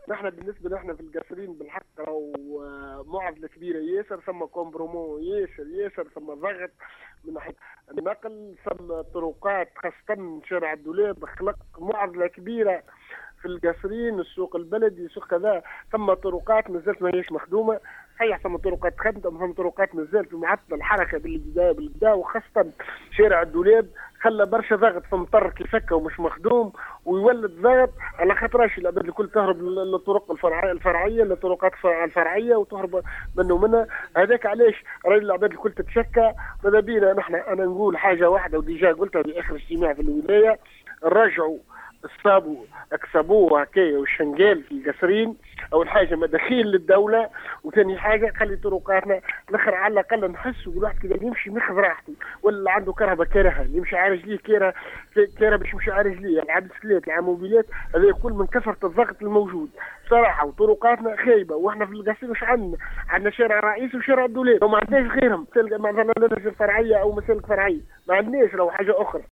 نحن بالنسبه لنا في القصرين بالحق راهو معضله كبيره ياسر، ثم كومبرومو ياسر ثم ضغط من ناحيه النقل، ثم طرقات خاصه شارع الدولاب خلق معضله كبيره في القصرين، السوق البلدي سوق كذا، ثم طرقات مازالت ما هيش مخدومه. صحيح ثم طرقات خدمه، ثم طرقات مازالت معطله الحركه بالبدا، وخاصه شارع الدولاب خلى برشا ضغط في مطر كيفكه ومش مخدوم، ويولد ضغط على خاطرش العباد الكل تهرب للطرق الفرعيه للطرقات الفرعيه وتهرب منها. هذاك علاش راي العباد الكل تتشكى. ماذا بينا نحن انا نقول حاجه واحده وديجا قلتها في اخر اجتماع في الولايه، رجعوا اصابوا اكسبوه هكايا والشنقال في القصرين. اول حاجه مداخيل للدوله، وثاني حاجه خلي طرقاتنا الاخر على الاقل نحس الواحد كذا يمشي ماخذ راحته، ولا عنده كرهبه كارهه يمشي على رجليه كاره باش يمشي على رجليه، العاب بسكليت العموبيلات، هذا يكون من كثره الضغط الموجود صراحه. وطرقاتنا خايبه، واحنا في القصرين مش عندنا شارع رئيسي وشارع الدولاب وما عندناش غيرهم، مثلا مسالك فرعيه او مسالك فرعيه ما عندناش لو حاجه اخرى.